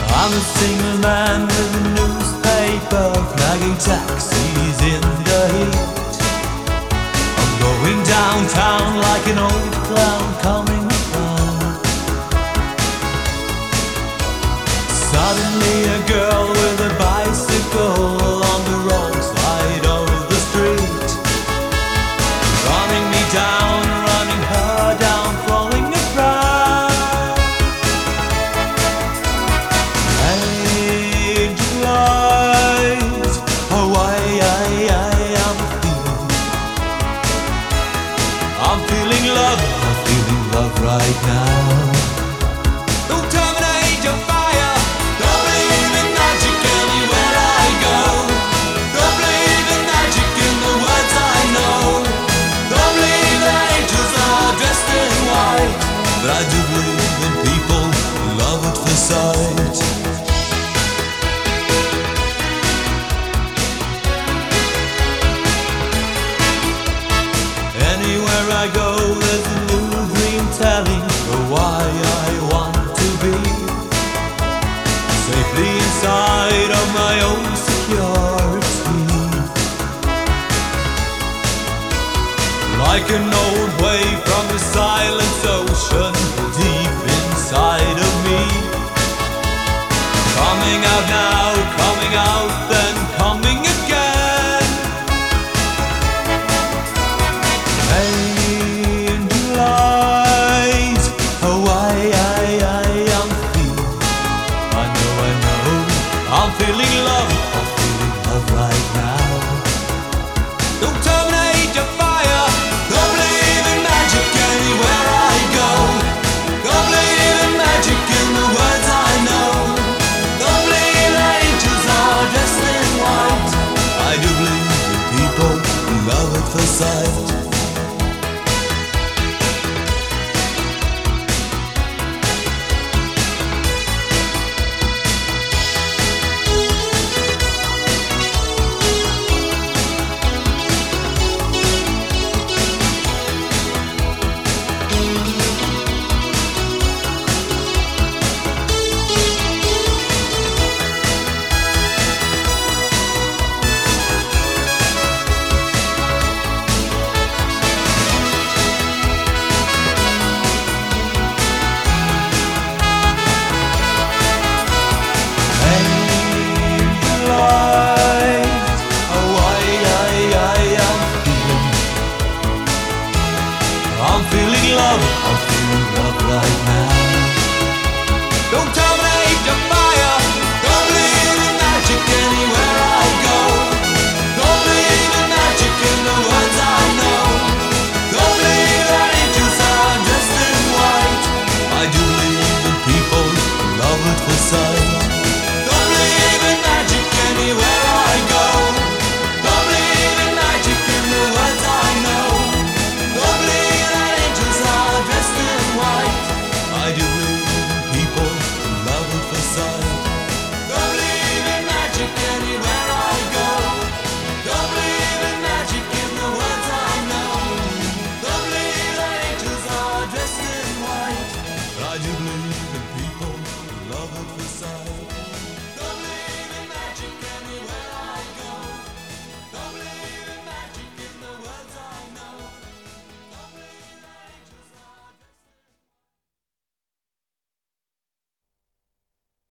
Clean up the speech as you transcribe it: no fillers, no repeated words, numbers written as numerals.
I'm a single man with a newspaper, flagging taxis in the heat. I'm going downtown like an old clown coming apart. Suddenly a girl with a bicycle on the wrong side of the street, running me down, running her down, falling apart. Angel eyes, oh I'm feeling love, I'm feeling love right now. Don't terminate your fire, don't believe in magic anywhere I go. Don't believe in magic in the words I know. Don't believe that angels are dressed in white, but I do believe in people, love at first sight. Anywhere I go, there's a new dream telling why I want to be safely inside of my own security. Like an old wave from the silent ocean, deep inside of me, coming out now, coming out then coming again. Angel eyes, oh I'm feeling, I know, I'm feeling love right now. Don't terminate your fire, don't believe in magic anywhere I go. Don't believe in magic in the words I know. Don't believe that angels are dressed in white. I do believe in people, love at first sight. I'm feeling love right now. Don't terminate the fire, don't believe in magic anywhere I go. Don't believe in magic in the words I know. Don't believe that angels are dressed in white. I do believe in people, love at first sight. Don't believe in magic anywhere I go. Don't believe in magic in the words I know. Don't believe that angels are dressed in white. I do believe in people, love at first sight. Don't believe in magic anywhere I go. Don't believe in magic in the words I know. Don't believe that angels are dressed in white. I do believe in people, love at first sight.